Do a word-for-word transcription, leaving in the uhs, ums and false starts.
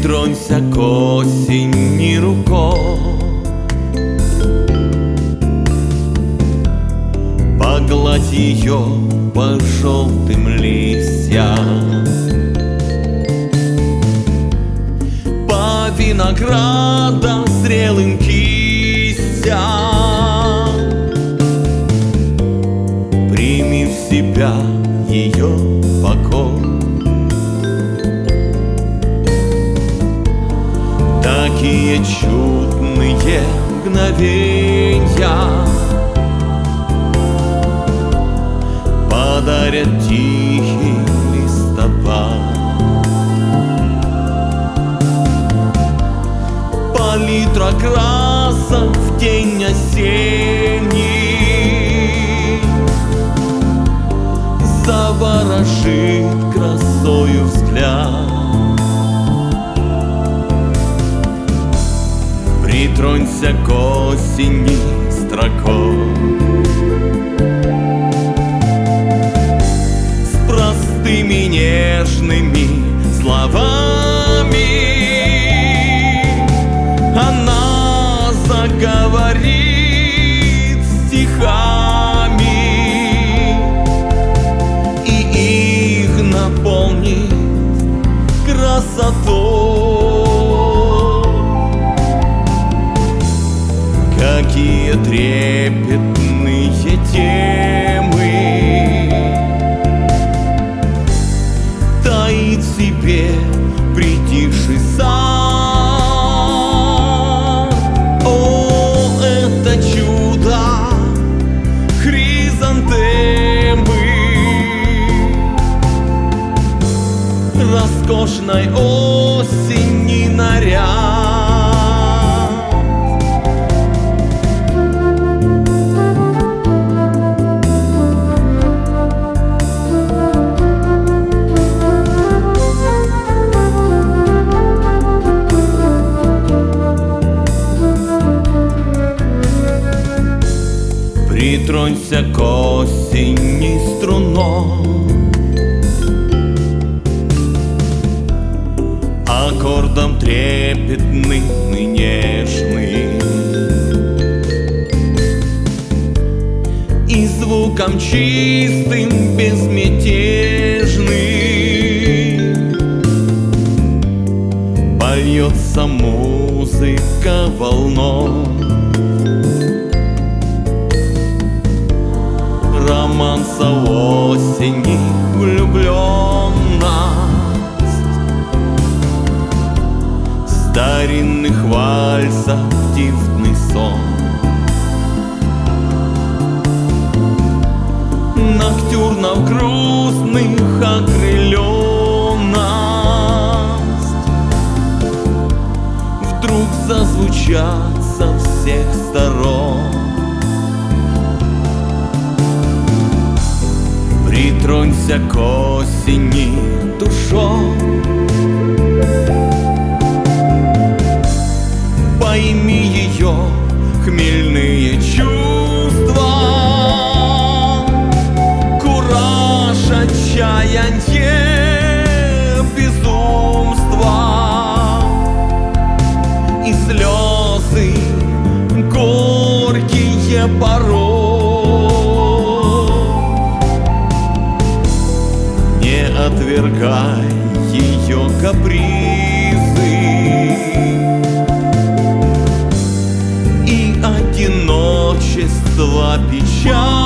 Притронься к осени рукой, погладь ее по желтым листьям, по виноградам зрелым кистям. Прими в себя ее покой. Такие чудные мгновенья подарят тихий листопад. Палитра красок в день осенний заворожит красою взгляд. Притронься к осени строкой, с простыми нежными словами она заговорит стихами, и их наполнит красотой. Какие трепетные темы таит в себе притихший сад. О, это чудо хризантемы, роскошной осени наряд. Притронься к осени струной, аккордом трепетным и нежным, и звуком чистым, безмятежным польется музыка волной. Романса осени влюбленность, старинных вальсов дивный сон, ноктюрнов грустных окрыленность вдруг зазвучат со всех сторон. Притронься к осени душой, пойми ее хмельные чувства, кураж, отчаянье, безумство и слезы горькие порой. Отвергай ее капризы и одиночество, печаль.